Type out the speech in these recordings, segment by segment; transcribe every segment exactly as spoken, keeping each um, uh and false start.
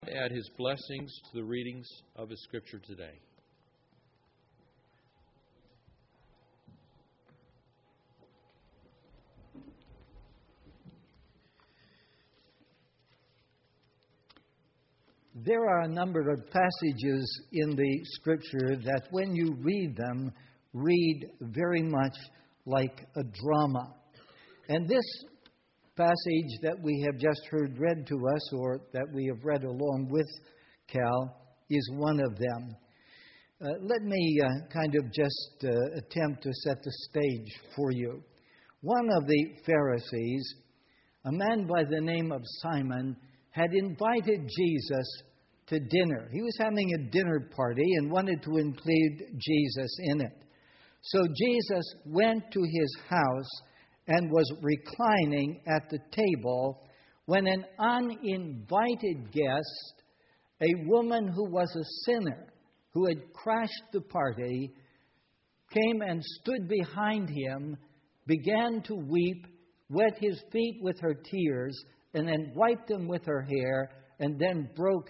Add His blessings to the readings of His Scripture today. There are a number of passages in the Scripture that when you read them, read very much like a drama. And this passage that we have just heard read to us, or that we have read along with Cal, is one of them. Uh, let me uh, kind of just uh, attempt to set the stage for you. One of the Pharisees, a man by the name of Simon, had invited Jesus to dinner. He was having a dinner party and wanted to include Jesus in it. So Jesus went to his house and was reclining at the table when an uninvited guest, a woman who was a sinner, who had crashed the party, came and stood behind him, began to weep, wet his feet with her tears, and then wiped them with her hair, and then broke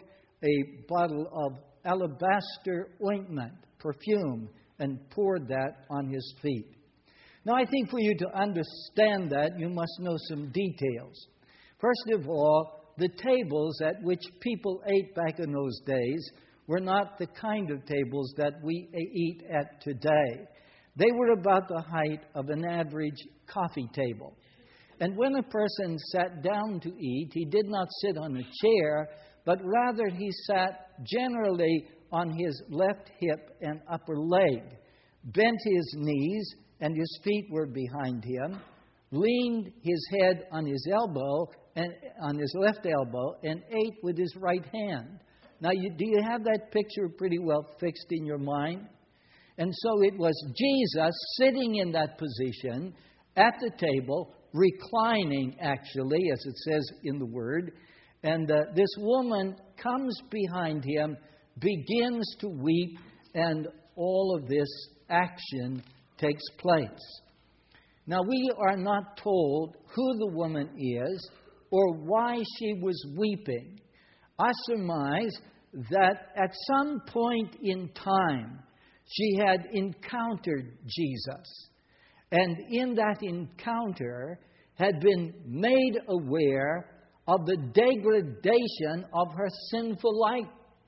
a bottle of alabaster ointment, perfume, and poured that on his feet. Now, I think for you to understand that, you must know some details. First of all, the tables at which people ate back in those days were not the kind of tables that we eat at today. They were about the height of an average coffee table. And when a person sat down to eat, he did not sit on a chair, but rather he sat generally on his left hip and upper leg, bent his knees, and his feet were behind him, leaned his head on his elbow, and on his left elbow, and ate with his right hand. Now, you, do you have that picture pretty well fixed in your mind? And so it was Jesus sitting in that position at the table, reclining, actually, as it says in the Word. And uh, this woman comes behind him, begins to weep, and all of this action takes place. Now, we are not told who the woman is or why she was weeping. I surmise that at some point in time, she had encountered Jesus. And in that encounter had been made aware of the degradation of her sinful life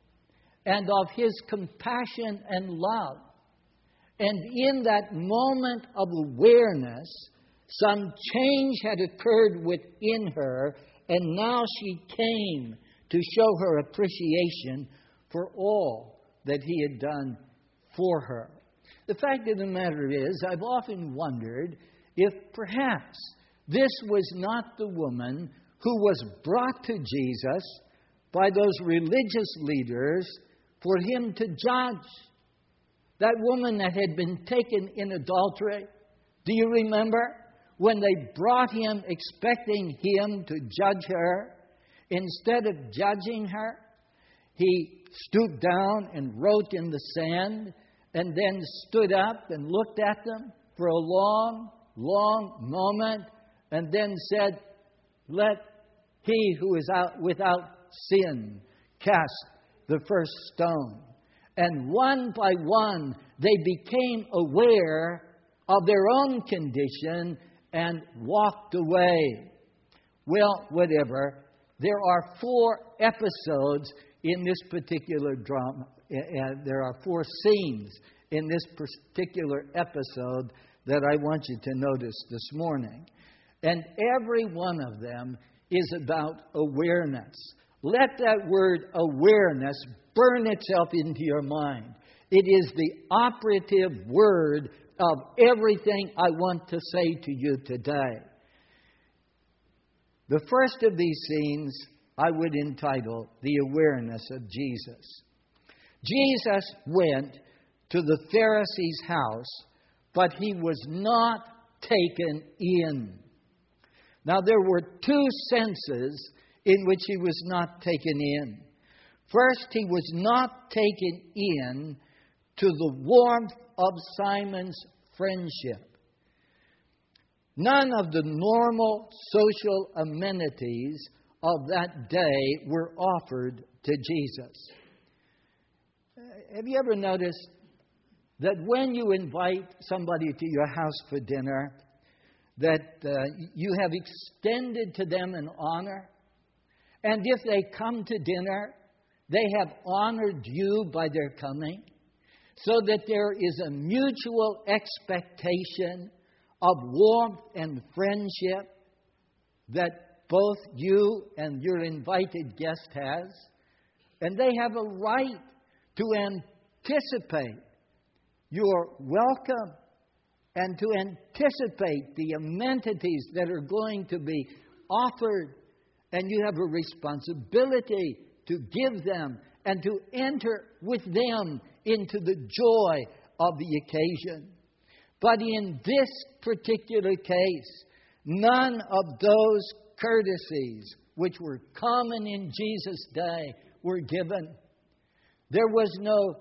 and of His compassion and love. And in that moment of awareness, some change had occurred within her, and now she came to show her appreciation for all that He had done for her. The fact of the matter is, I've often wondered if perhaps this was not the woman who was brought to Jesus by those religious leaders for Him to judge. That woman that had been taken in adultery. Do you remember when they brought Him expecting Him to judge her? Instead of judging her, He stooped down and wrote in the sand, and then stood up and looked at them for a long, long moment, and then said, "Let he who is out without sin cast the first stone." And one by one, they became aware of their own condition and walked away. Well, whatever. There are four episodes in this particular drama. Uh, there are four scenes in this particular episode that I want you to notice this morning. And every one of them is about awareness. Let that word awareness burn itself into your mind. It is the operative word of everything I want to say to you today. The first of these scenes I would entitle The Awareness of Jesus. Jesus went to the Pharisee's house, but He was not taken in. Now, there were two senses in which He was not taken in. First, He was not taken in to the warmth of Simon's friendship. None of the normal social amenities of that day were offered to Jesus. Have you ever noticed that when you invite somebody to your house for dinner, that uh, you have extended to them an honor? And if they come to dinner, they have honored you by their coming, so that there is a mutual expectation of warmth and friendship that both you and your invited guest has. And they have a right to anticipate your welcome and to anticipate the amenities that are going to be offered. And you have a responsibility to give them and to enter with them into the joy of the occasion. But in this particular case, none of those courtesies which were common in Jesus' day were given. There was no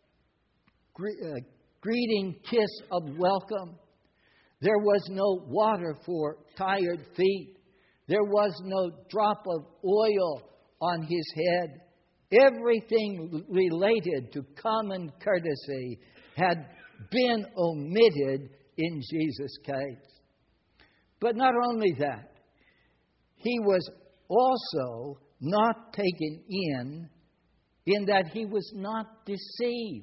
gre- uh, greeting kiss of welcome. There was no water for tired feet. There was no drop of oil on his head. Everything related to common courtesy had been omitted in Jesus' case. But not only that, he was also not taken in, in that he was not deceived.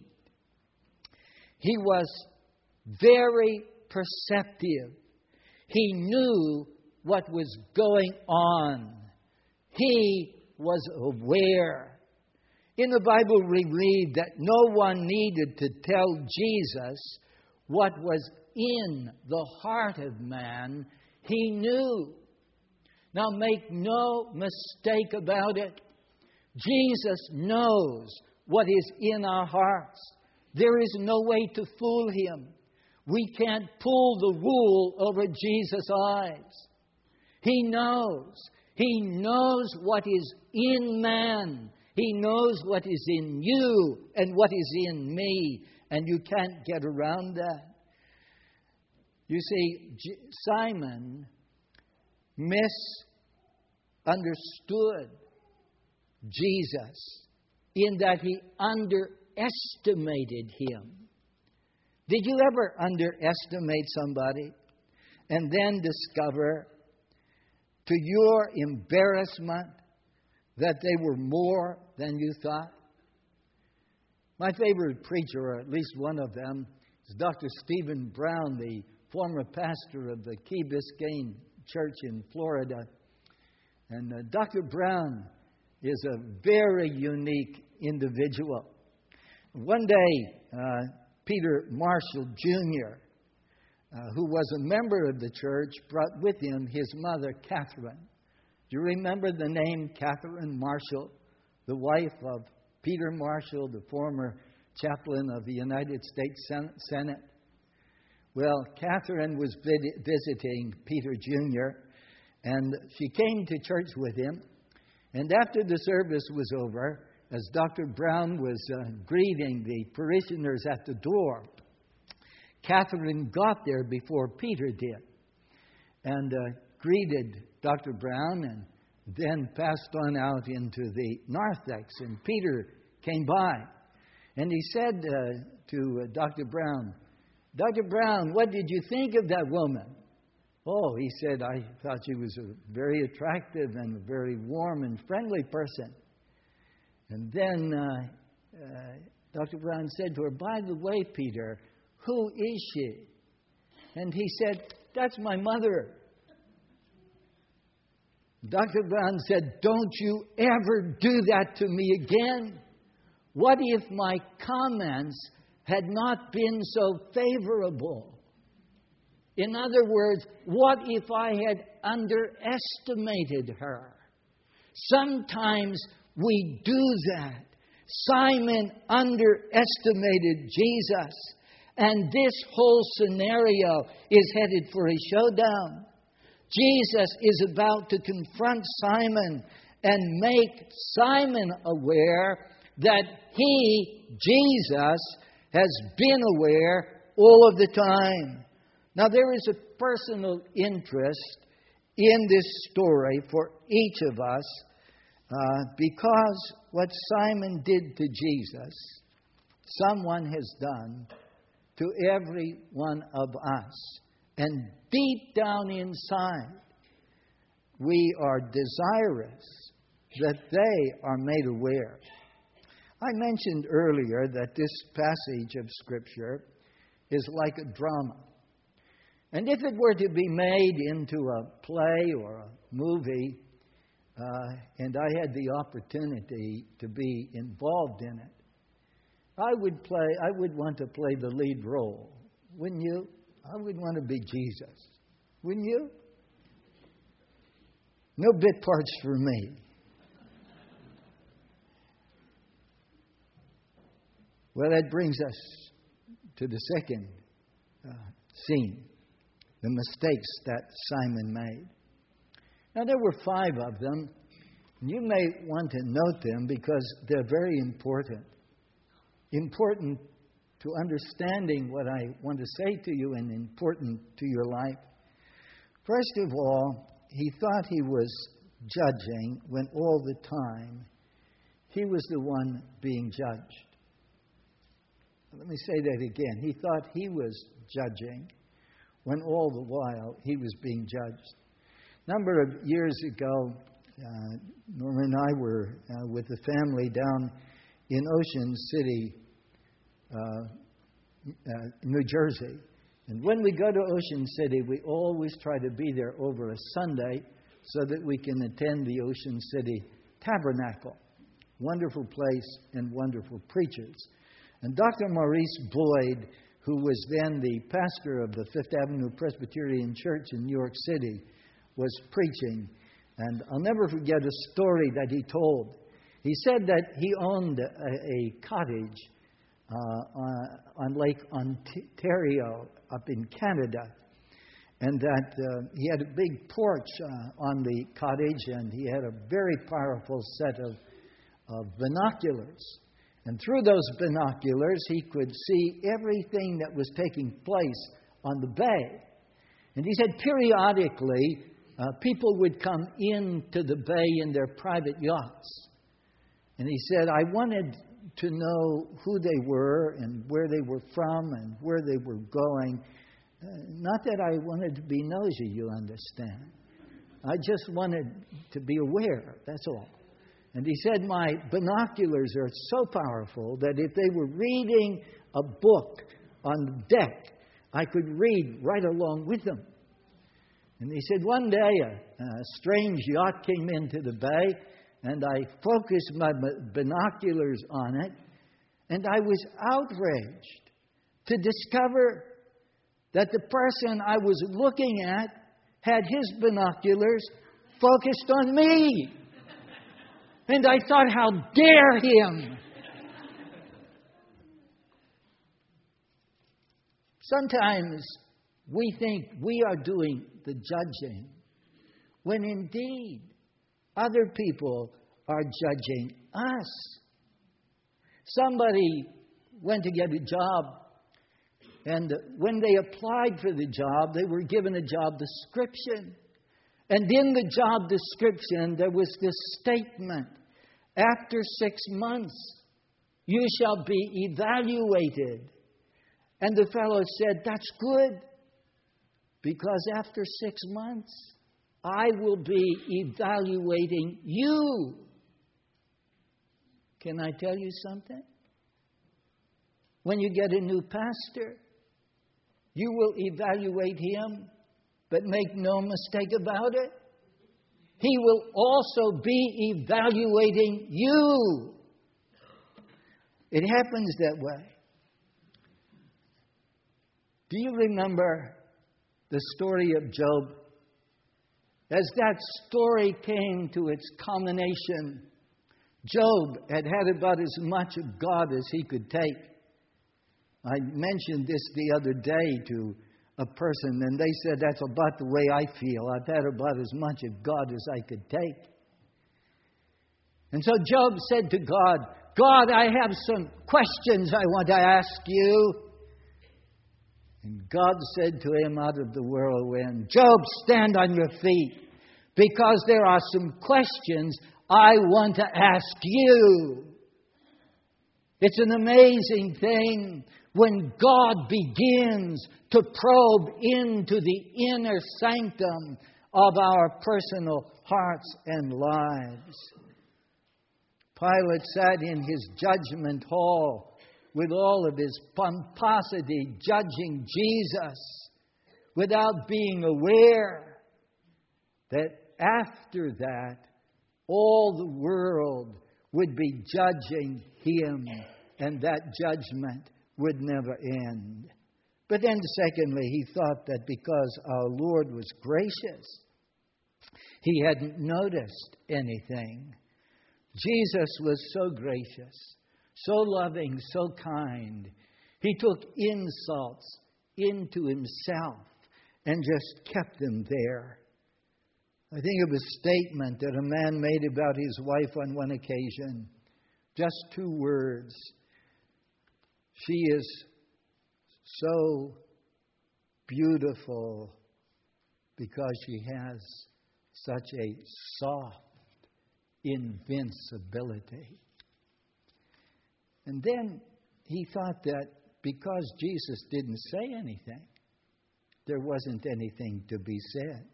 He was very perceptive. He knew what was going on. He was aware. In the Bible, we read that no one needed to tell Jesus what was in the heart of man. He knew. Now, make no mistake about it. Jesus knows what is in our hearts. There is no way to fool him. We can't pull the wool over Jesus' eyes. He knows. He knows what is in man. He knows what is in you and what is in me. And you can't get around that. You see, Simon misunderstood Jesus in that he underestimated him. Did you ever underestimate somebody and then discover, to your embarrassment, that they were more than you thought? My favorite preacher, or at least one of them, is Doctor Stephen Brown, the former pastor of the Key Biscayne Church in Florida. And uh, Doctor Brown is a very unique individual. One day, uh, Peter Marshall Junior, uh, who was a member of the church, brought with him his mother, Catherine. Do you remember the name Catherine Marshall, the wife of Peter Marshall, the former chaplain of the United States Senate? Well, Catherine was vid- visiting Peter Junior, and she came to church with him. And after the service was over, as Doctor Brown was uh, greeting the parishioners at the door, Catherine got there before Peter did and uh, greeted Doctor Brown and then passed on out into the narthex. And Peter came by and he said uh, to uh, Doctor Brown, Doctor Brown, what did you think of that woman? Oh, he said, I thought she was a very attractive and a very warm and friendly person. And then uh, uh, Doctor Brown said to her, by the way, Peter, who is she? And he said, that's my mother. Doctor Brown said, don't you ever do that to me again. What if my comments had not been so favorable? In other words, what if I had underestimated her? Sometimes we do that. Simon underestimated Jesus, and this whole scenario is headed for a showdown. Jesus is about to confront Simon and make Simon aware that he, Jesus, has been aware all of the time. Now, there is a personal interest in this story for each of us, Uh, because what Simon did to Jesus, someone has done to every one of us. And deep down inside, we are desirous that they are made aware. I mentioned earlier that this passage of Scripture is like a drama. And if it were to be made into a play or a movie, uh, and I had the opportunity to be involved in it, I would play. I would want to play the lead role, wouldn't you? I would want to be Jesus, wouldn't you? No bit parts for me. Well, that brings us to the second uh, scene, the mistakes that Simon made. Now, there were five of them. You may want to note them because they're very important. Important to understanding what I want to say to you and important to your life. First of all, he thought he was judging when all the time he was the one being judged. Let me say that again. He thought he was judging when all the while he was being judged. A number of years ago, uh, Norma and I were uh, with the family down in Ocean City, uh, uh, New Jersey. And when we go to Ocean City, we always try to be there over a Sunday so that we can attend the Ocean City Tabernacle. Wonderful place and wonderful preachers. And Doctor Maurice Boyd, who was then the pastor of the Fifth Avenue Presbyterian Church in New York City, was preaching. And I'll never forget a story that he told. He said that he owned a, a cottage uh, on, on Lake Ontario up in Canada. And that uh, he had a big porch uh, on the cottage, and he had a very powerful set of, of binoculars. And through those binoculars, he could see everything that was taking place on the bay. And he said periodically, uh, people would come into the bay in their private yachts. And he said, I wanted to know who they were and where they were from and where they were going. Uh, not that I wanted to be nosy, you understand. I just wanted to be aware, that's all. And he said, my binoculars are so powerful that if they were reading a book on the deck, I could read right along with them. And he said, one day a, a strange yacht came into the bay, and I focused my binoculars on it, and I was outraged to discover that the person I was looking at had his binoculars focused on me. And I thought, how dare him! Sometimes we think we are doing the judging, when indeed other people are judging us. Somebody went to get a job, and when they applied for the job, they were given a job description. And in the job description, there was this statement, after six months, you shall be evaluated. And the fellow said, that's good, because after six months, I will be evaluating you. Can I tell you something? When you get a new pastor, you will evaluate him, but make no mistake about it, he will also be evaluating you. It happens that way. Do you remember the story of Job? As that story came to its culmination, Job had had about as much of God as he could take. I mentioned this the other day to a person, and they said, that's about the way I feel. I've had about as much of God as I could take. And so Job said to God, God, I have some questions I want to ask you. And God said to him out of the whirlwind, Job, stand on your feet, because there are some questions I want to ask you. It's an amazing thing when God begins to probe into the inner sanctum of our personal hearts and lives. Pilate sat in his judgment hall with all of his pomposity, judging Jesus without being aware that after that, all the world would be judging him, and that judgment would never end. But then, secondly, he thought that because our Lord was gracious, he hadn't noticed anything. Jesus was so gracious, so loving, so kind. He took insults into himself and just kept them there. I think of a statement that a man made about his wife on one occasion. Just two words. She is so beautiful because she has such a soft invincibility. And then he thought that because Jesus didn't say anything, there wasn't anything to be said.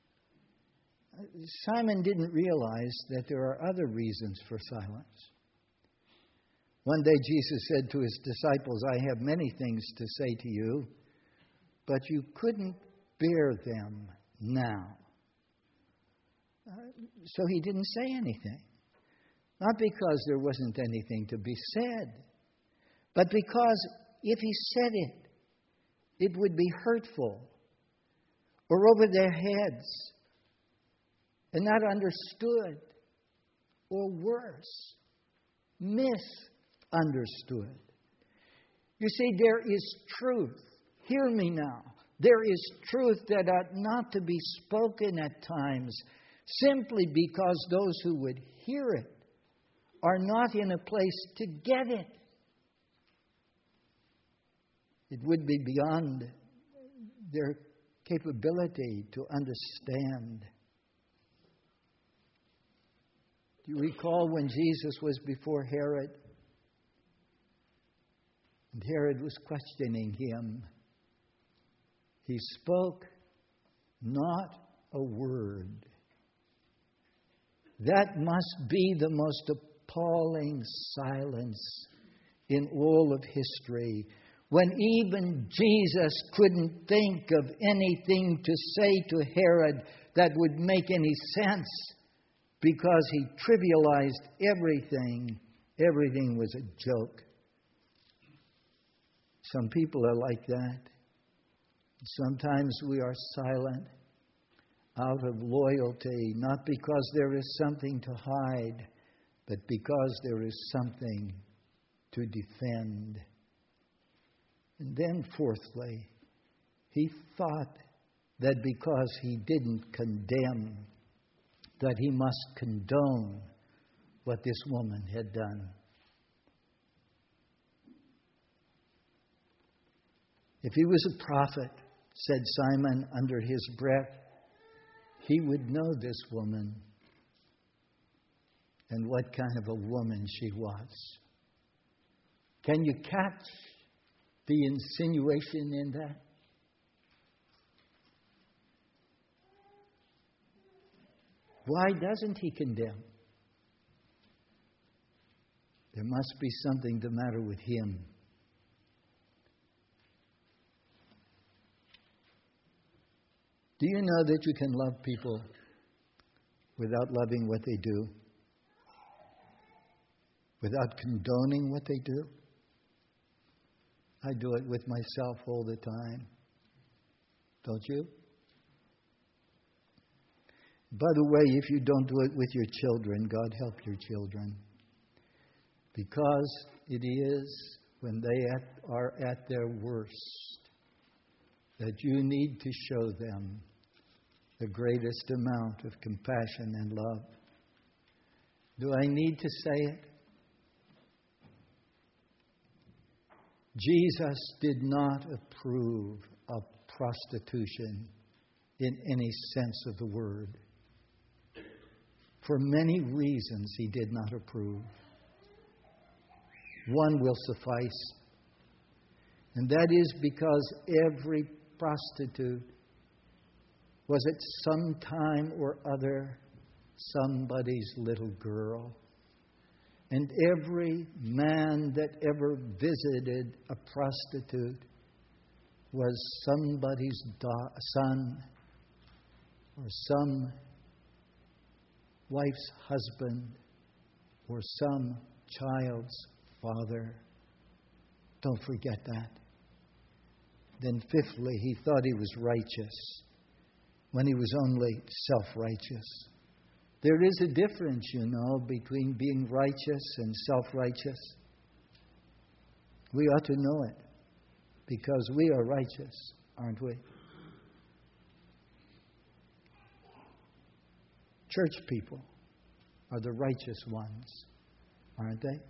Simon didn't realize that there are other reasons for silence. One day Jesus said to his disciples, I have many things to say to you, but you couldn't bear them now. Uh, so he didn't say anything. Not because there wasn't anything to be said, but because if he said it, it would be hurtful or over their heads and not understood, or worse, misunderstood. You see, there is truth. Hear me now. There is truth that ought not to be spoken at times simply because those who would hear it are not in a place to get it. It would be beyond their capability to understand. Do you recall when Jesus was before Herod? And Herod was questioning him. He spoke not a word. That must be the most appalling silence in all of history, when even Jesus couldn't think of anything to say to Herod that would make any sense, because he trivialized everything. Everything was a joke. Some people are like that. Sometimes we are silent out of loyalty, not because there is something to hide, but because there is something to defend. And then, fourthly, he thought that because he didn't condemn, that he must condone what this woman had done. If he was a prophet, said Simon under his breath, he would know this woman and what kind of a woman she was. Can you catch the insinuation in that? Why doesn't he condemn? There must be something the matter with him. Do you know that you can love people without loving what they do? Without condoning what they do? I do it with myself all the time. Don't you? By the way, if you don't do it with your children, God help your children. Because it is when they at, are at their worst that you need to show them the greatest amount of compassion and love. Do I need to say it? Jesus did not approve of prostitution in any sense of the word. for many reasons he did not approve. One will suffice, and that is because every prostitute was at some time or other somebody's little girl. And every man that ever visited a prostitute was somebody's da- son or some wife's husband or some child's father. Don't forget that. Then fifthly, he thought he was righteous when he was only self-righteous. There is a difference, you know, between being righteous and self-righteous. We ought to know it because we are righteous, aren't we? Church people are the righteous ones, aren't they?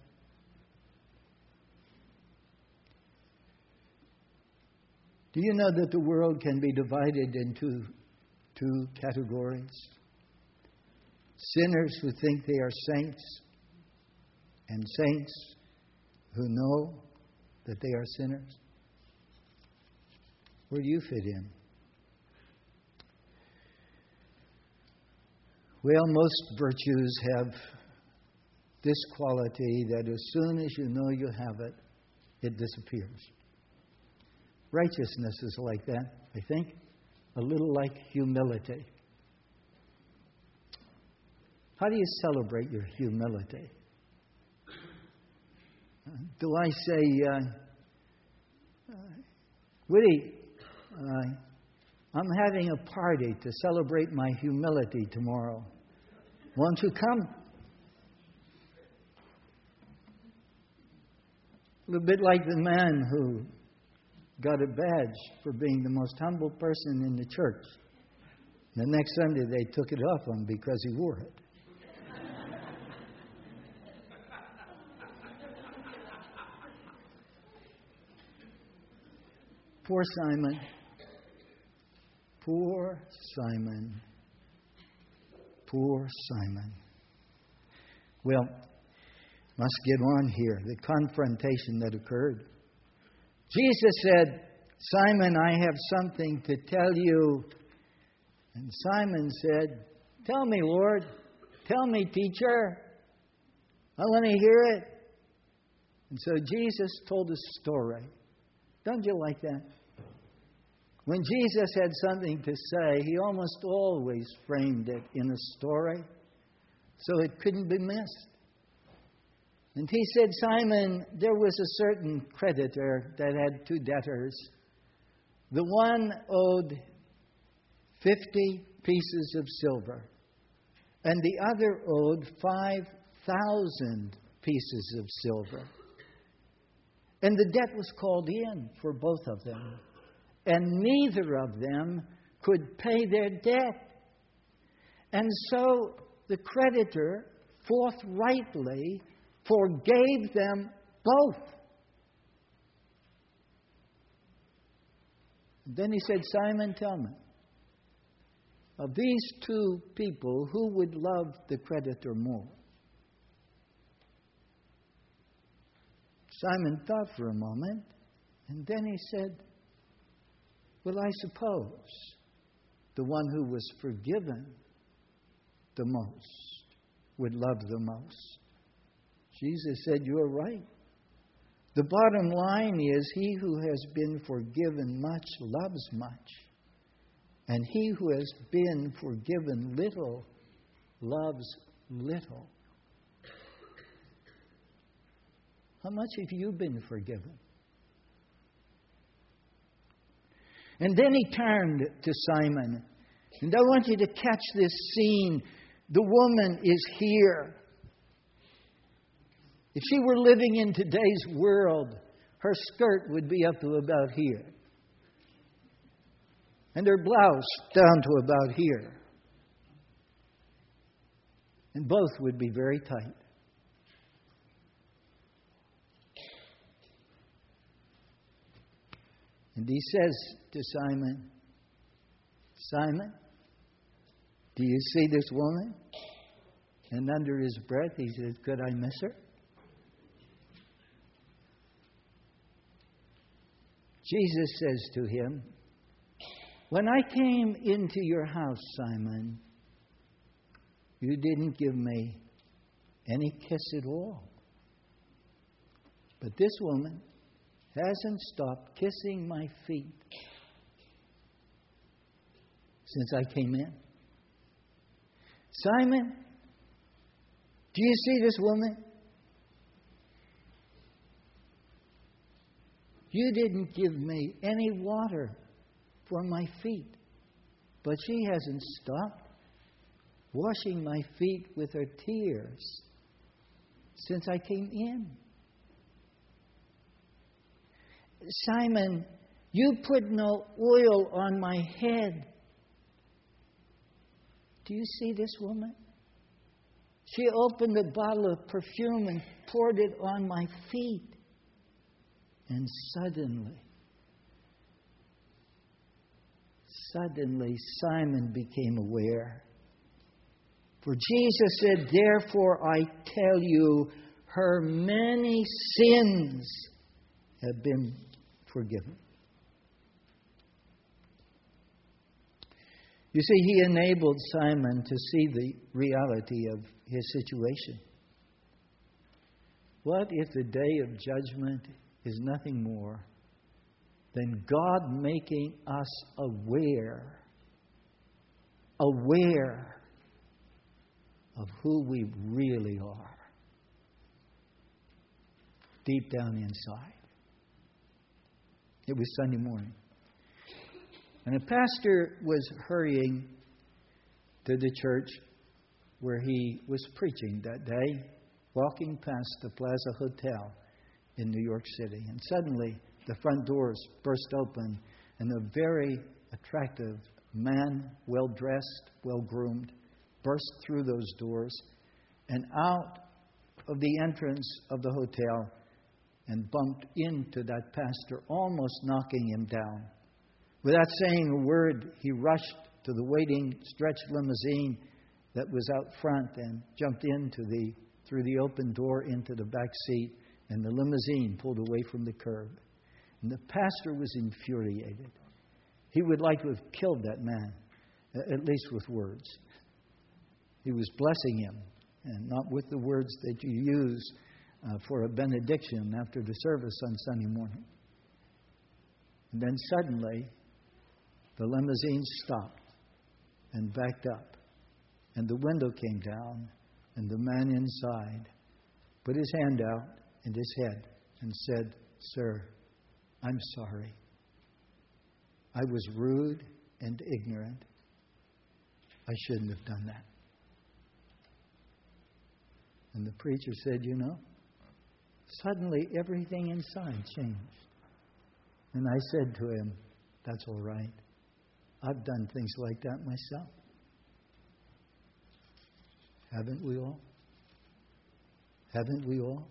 Do you know that the world can be divided into two categories? Sinners who think they are saints, and saints who know that they are sinners. Where do you fit in? Well, most virtues have this quality that as soon as you know you have it, it disappears. Righteousness is like that, I think, a little like humility. How do you celebrate your humility? Do I say, uh, uh, Woody, uh, I'm having a party to celebrate my humility tomorrow. Won't you come? A little bit like the man who got a badge for being the most humble person in the church. The next Sunday they took it off him because he wore it. Poor Simon. Poor Simon. Poor Simon. Well, must get on here. The confrontation that occurred. Jesus said, Simon, I have something to tell you. And Simon said, tell me, Lord. Tell me, teacher. I want to hear it. And so Jesus told a story. Don't you like that? When Jesus had something to say, he almost always framed it in a story so it couldn't be missed. And he said, Simon, there was a certain creditor that had two debtors. The one owed fifty pieces of silver, and the other owed five thousand pieces of silver. And the debt was called in for both of them. And neither of them could pay their debt. And so the creditor forthrightly forgave them both. And then he said, Simon, tell me, of these two people, who would love the creditor more? Simon thought for a moment, and then he said, well, I suppose the one who was forgiven the most would love the most. Jesus said, you're right. The bottom line is, he who has been forgiven much loves much. And he who has been forgiven little loves little. How much have you been forgiven? And then he turned to Simon. And I want you to catch this scene. The woman is here. If she were living in today's world, her skirt would be up to about here. And her blouse down to about here. And both would be very tight. And he says to Simon, Simon, do you see this woman? And under his breath, he said, could I miss her? Jesus says to him, when I came into your house, Simon, you didn't give me any kiss at all. But this woman hasn't stopped kissing my feet since I came in. Simon, do you see this woman? You didn't give me any water for my feet, but she hasn't stopped washing my feet with her tears since I came in. Simon, you put no oil on my head. Do you see this woman? She opened a bottle of perfume and poured it on my feet. And suddenly, suddenly Simon became aware. For Jesus said, therefore I tell you, her many sins have been forgiven. You see, he enabled Simon to see the reality of his situation. What if the day of judgment is nothing more than God making us aware, aware of who we really are, deep down inside? It was Sunday morning. And a pastor was hurrying to the church where he was preaching that day, walking past the Plaza Hotel in New York City. And suddenly, the front doors burst open, and a very attractive man, well-dressed, well-groomed, burst through those doors and out of the entrance of the hotel and bumped into that pastor, almost knocking him down. Without saying a word, he rushed to the waiting stretch limousine that was out front and jumped into the through the open door into the back seat, and the limousine pulled away from the curb. And the pastor was infuriated. He would like to have killed that man, at least with words. He was blessing him, and not with the words that you use uh, for a benediction after the service on Sunday morning. And then suddenly, the limousine stopped and backed up, and the window came down, and the man inside put his hand out and his head and said, "Sir, I'm sorry. I was rude and ignorant. I shouldn't have done that." And the preacher said, "You know, suddenly everything inside changed." And I said to him, "That's all right. I've done things like that myself." Haven't we all? Haven't we all?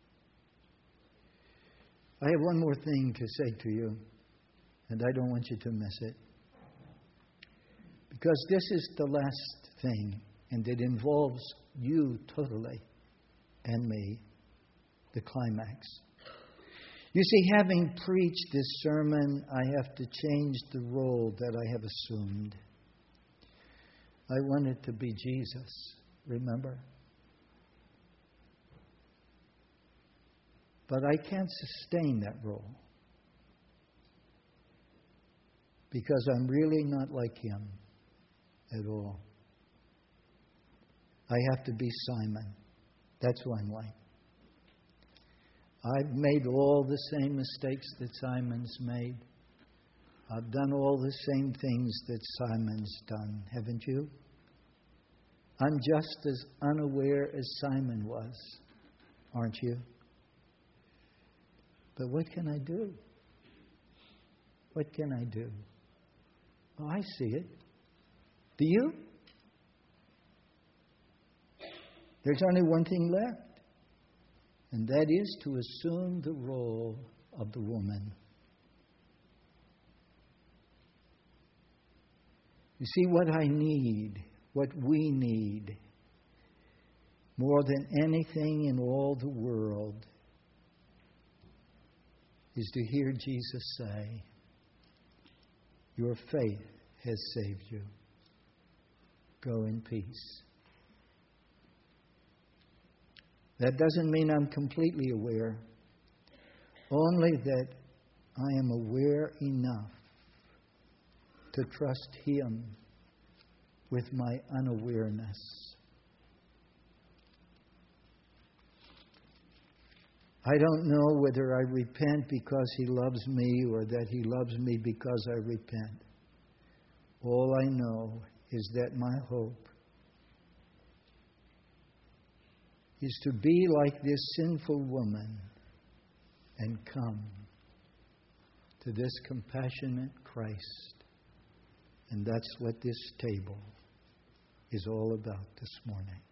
I have one more thing to say to you, and I don't want you to miss it. Because this is the last thing, and it involves you totally and me, the climax. You see, having preached this sermon, I have to change the role that I have assumed. I wanted to be Jesus, remember? But I can't sustain that role because I'm really not like him at all. I have to be Simon. That's who I'm like. I've made all the same mistakes that Simon's made. I've done all the same things that Simon's done, haven't you? I'm just as unaware as Simon was, aren't you? But what can I do? What can I do? Oh, I see it. Do you? There's only one thing left, and that is to assume the role of the woman. You see, what I need, what we need, more than anything in all the world is to hear Jesus say, "Your faith has saved you. Go in peace." That doesn't mean I'm completely aware, only that I am aware enough to trust Him with my unawareness. I don't know whether I repent because He loves me or that He loves me because I repent. All I know is that my hope is to be like this sinful woman and come to this compassionate Christ. And that's what this table is all about this morning.